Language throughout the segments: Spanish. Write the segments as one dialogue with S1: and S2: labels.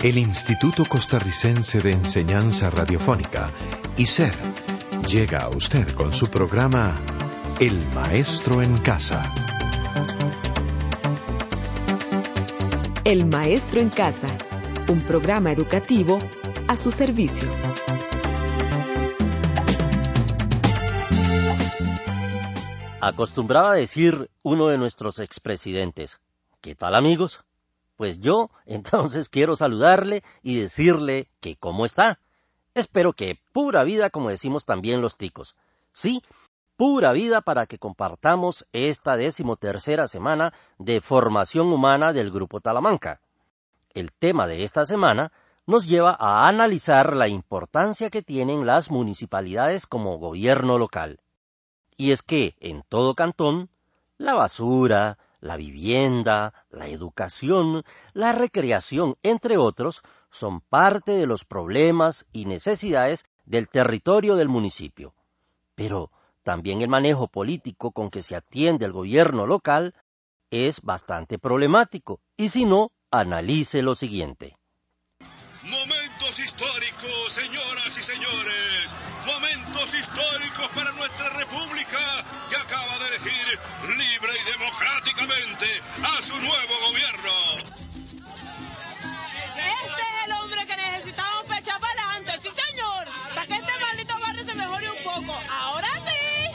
S1: El Instituto Costarricense de Enseñanza Radiofónica, ICER, llega a usted con su programa El Maestro en Casa.
S2: El Maestro en Casa, un programa educativo a su servicio.
S3: Acostumbraba a decir uno de nuestros expresidentes: ¿qué tal, amigos? Pues yo entonces quiero saludarle y decirle que cómo está. Espero que pura vida, como decimos también los ticos. Sí, pura vida, para que compartamos esta 13ª semana de formación humana del Grupo Talamanca. El tema de esta semana nos lleva a analizar la importancia que tienen las municipalidades como gobierno local. Y es que en todo cantón, la basura, la vivienda, la educación, la recreación, entre otros, son parte de los problemas y necesidades del territorio del municipio. Pero también el manejo político con que se atiende el gobierno local es bastante problemático. Y si no, analice lo siguiente.
S4: Momentos históricos, señoras y señores. Momentos históricos para nuestra república, que acaba de elegir libre y democráticamente a su nuevo gobierno.
S5: Este es el hombre que necesitamos para echar para adelante, sí señor, para que este maldito barrio se mejore un poco. Ahora sí.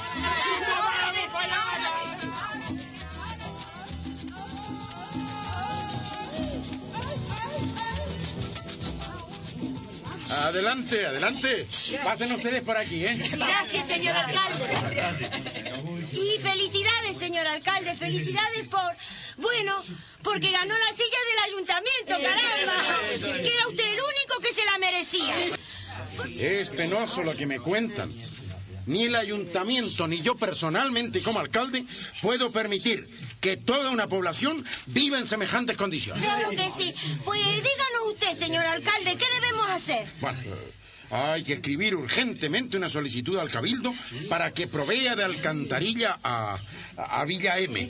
S6: Adelante, adelante. Pasen ustedes por aquí, ¿eh?
S7: Gracias, señor alcalde. Y felicidades, señor alcalde. Felicidades porque ganó la silla del ayuntamiento, caramba. Que era usted el único que se la merecía.
S6: Es penoso lo que me cuentan. Ni el ayuntamiento, ni yo personalmente como alcalde, puedo permitir que toda una población viva en semejantes condiciones.
S7: Claro que sí. Pues díganos usted, señor alcalde, ¿qué debemos hacer?
S6: Bueno, hay que escribir urgentemente una solicitud al Cabildo para que provea de alcantarilla a Villa M.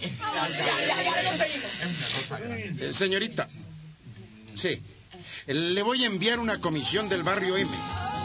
S6: Señorita, sí, le voy a enviar una comisión del barrio M.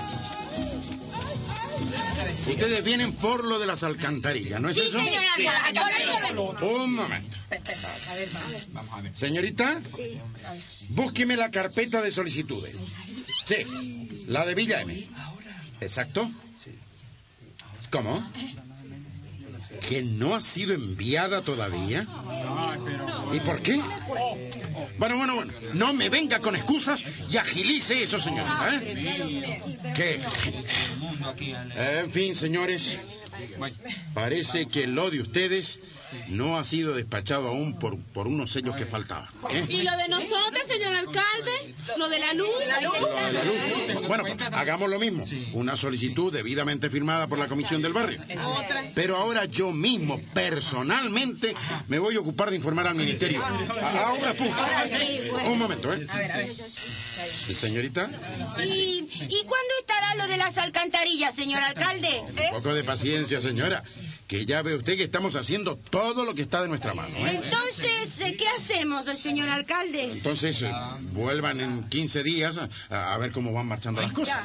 S6: Ustedes vienen por lo de las alcantarillas, ¿no es eso?
S7: Sí, señor alcalde, por eso venimos.
S6: Un momento. Señorita, búsqueme la carpeta de solicitudes. Sí, la de Villa M. ¿Exacto? ¿Cómo? ¿Que no ha sido enviada todavía? ¿Y por qué? Bueno, no me venga con excusas y agilice eso, señorita, ¿eh? ¿Qué? En fin, señores, parece que lo de ustedes no ha sido despachado aún por unos sellos que faltaban, ¿eh?
S5: ¿Y lo de nosotros, señor alcalde? ¿Lo de la luz?
S6: Bueno, pues, hagamos lo mismo. Una solicitud debidamente firmada por la comisión del barrio. Pero ahora yo mismo, personalmente, me voy a ocupar de informar al ministerio. Ahora, un momento, ¿eh? Señorita.
S7: ¿Y cuándo estará lo de las alcantarillas, señor alcalde?
S6: Un poco de paciencia, señora, que ya ve usted que estamos haciendo todo lo que está de nuestra mano, ¿eh?
S7: Entonces, ¿qué hacemos, señor alcalde?
S6: Entonces, vuelvan en 15 días a ver cómo van marchando las cosas.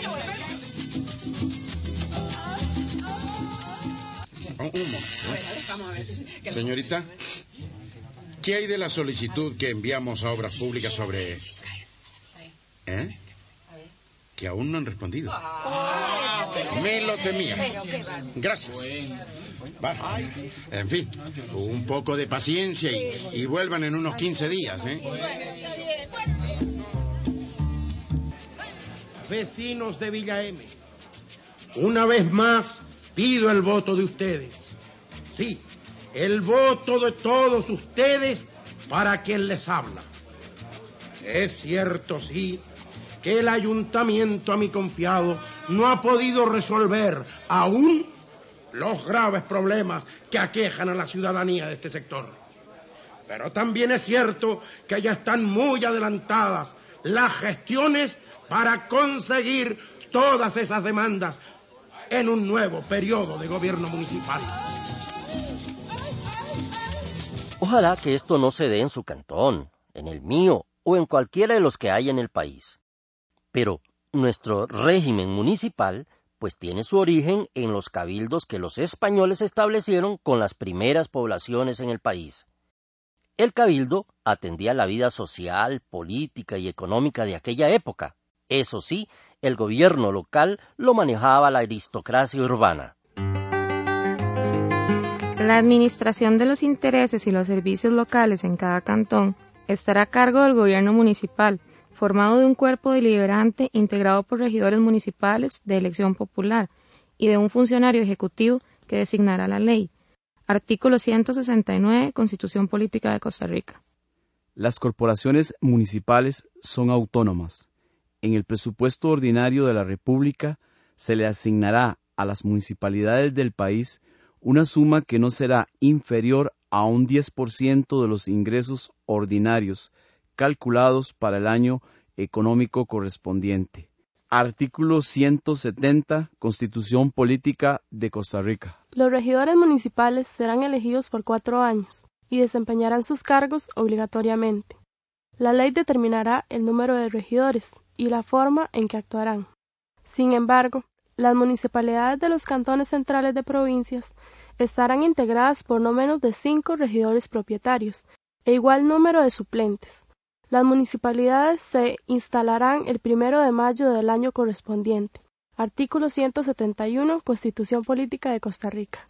S6: Un momento, ¿eh? Señorita, ¿qué hay de la solicitud que enviamos a Obras Públicas sobre... ¿Eh? Que aún no han respondido. Me lo temía. Gracias. Vale. En fin, un poco de paciencia y vuelvan en unos 15 días, ¿eh?
S8: Vecinos de Villa M, una vez más pido el voto de ustedes. Sí, el voto de todos ustedes para quien les habla. Es cierto, sí, que el ayuntamiento a mí confiado no ha podido resolver aún los graves problemas que aquejan a la ciudadanía de este sector. Pero también es cierto que ya están muy adelantadas las gestiones para conseguir todas esas demandas en un nuevo periodo de gobierno municipal.
S3: Ojalá que esto no se dé en su cantón, en el mío o en cualquiera de los que hay en el país. Pero nuestro régimen municipal pues tiene su origen en los cabildos que los españoles establecieron con las primeras poblaciones en el país. El cabildo atendía la vida social, política y económica de aquella época. Eso sí, el gobierno local lo manejaba la aristocracia urbana.
S9: La administración de los intereses y los servicios locales en cada cantón estará a cargo del gobierno municipal, formado de un cuerpo deliberante integrado por regidores municipales de elección popular y de un funcionario ejecutivo que designará la ley. Artículo 169, Constitución Política de Costa Rica.
S10: Las corporaciones municipales son autónomas. En el presupuesto ordinario de la República se le asignará a las municipalidades del país una suma que no será inferior a un 10% de los ingresos ordinarios calculados para el año económico correspondiente. Artículo 170, Constitución Política de Costa Rica.
S11: Los regidores municipales serán elegidos por 4 años y desempeñarán sus cargos obligatoriamente. La ley determinará el número de regidores y la forma en que actuarán. Sin embargo, las municipalidades de los cantones centrales de provincias estarán integradas por no menos de 5 regidores propietarios e igual número de suplentes. Las municipalidades se instalarán el 1 de mayo del año correspondiente. Artículo 171, Constitución Política de Costa Rica.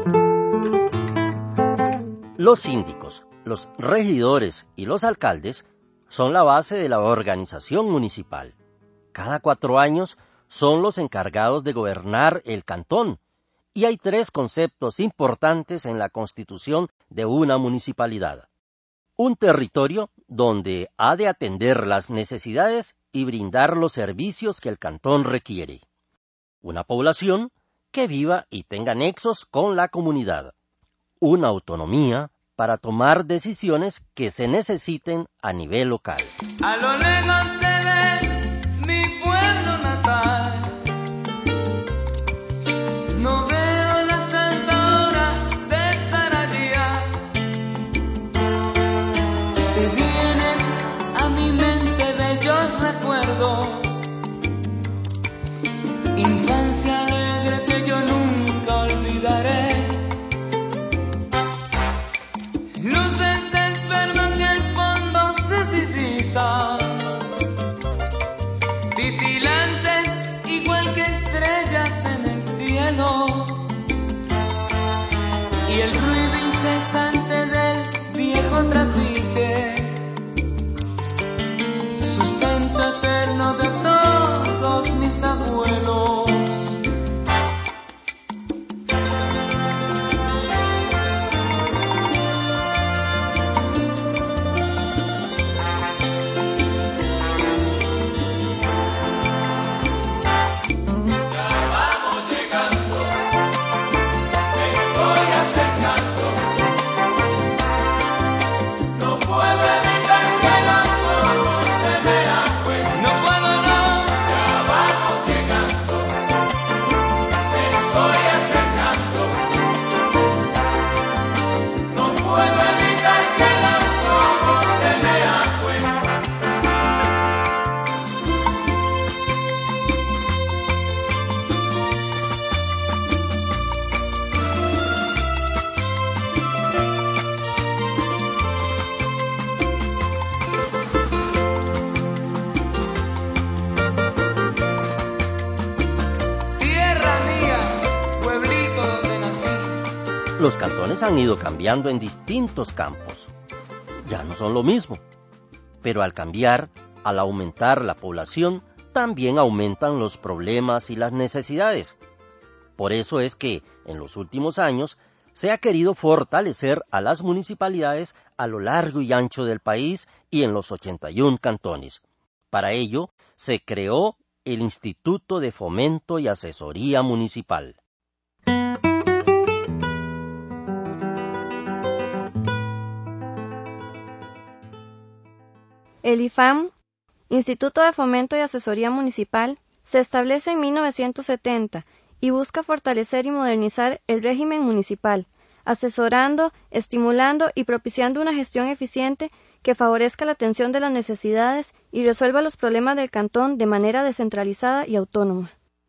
S3: Los síndicos, los regidores y los alcaldes son la base de la organización municipal. Cada 4 años son los encargados de gobernar el cantón, y hay 3 conceptos importantes en la constitución de una municipalidad. Un territorio donde ha de atender las necesidades y brindar los servicios que el cantón requiere. Una población que viva y tenga nexos con la comunidad. Una autonomía para tomar decisiones que se necesiten a nivel local.
S12: A lo lejos se ve mi pueblo natal. No veo la santa hora de estar allá. Se vienen a mi mente bellos recuerdos. Infancia alegre que yo nunca olvidaré. Luces de esperma que al fondo se divisan, titilantes igual que estrellas en el cielo, y el ruido incesante del viejo trapiche, sustento eterno de todos mis abuelos.
S3: Los cantones han ido cambiando en distintos campos. Ya no son lo mismo. Pero al cambiar, al aumentar la población, también aumentan los problemas y las necesidades. Por eso es que, en los últimos años, se ha querido fortalecer a las municipalidades a lo largo y ancho del país y en los 81 cantones. Para ello, se creó el Instituto de Fomento y Asesoría Municipal.
S13: El IFAM, Instituto de Fomento y Asesoría Municipal, se establece en 1970 y busca fortalecer y modernizar el régimen municipal, asesorando, estimulando y propiciando una gestión eficiente que favorezca la atención de las necesidades y resuelva los problemas del cantón de manera descentralizada y autónoma.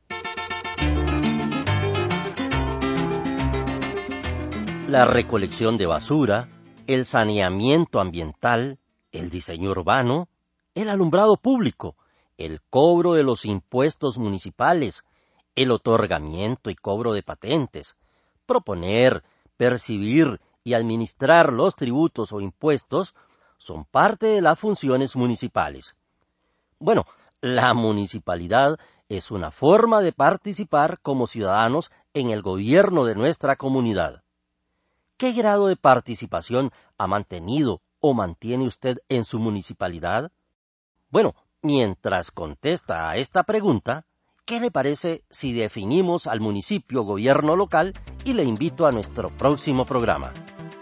S3: La recolección de basura, el saneamiento ambiental, el diseño urbano, el alumbrado público, el cobro de los impuestos municipales, el otorgamiento y cobro de patentes, proponer, percibir y administrar los tributos o impuestos son parte de las funciones municipales. Bueno, la municipalidad es una forma de participar como ciudadanos en el gobierno de nuestra comunidad. ¿Qué grado de participación ha mantenido o mantiene usted en su municipalidad? Bueno, mientras contesta a esta pregunta, ¿qué le parece si definimos al municipio gobierno local y le invito a nuestro próximo programa?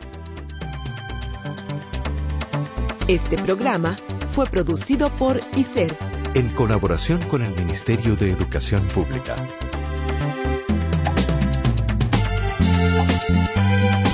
S2: Este programa fue producido por ICER,
S1: en colaboración con el Ministerio de Educación Pública.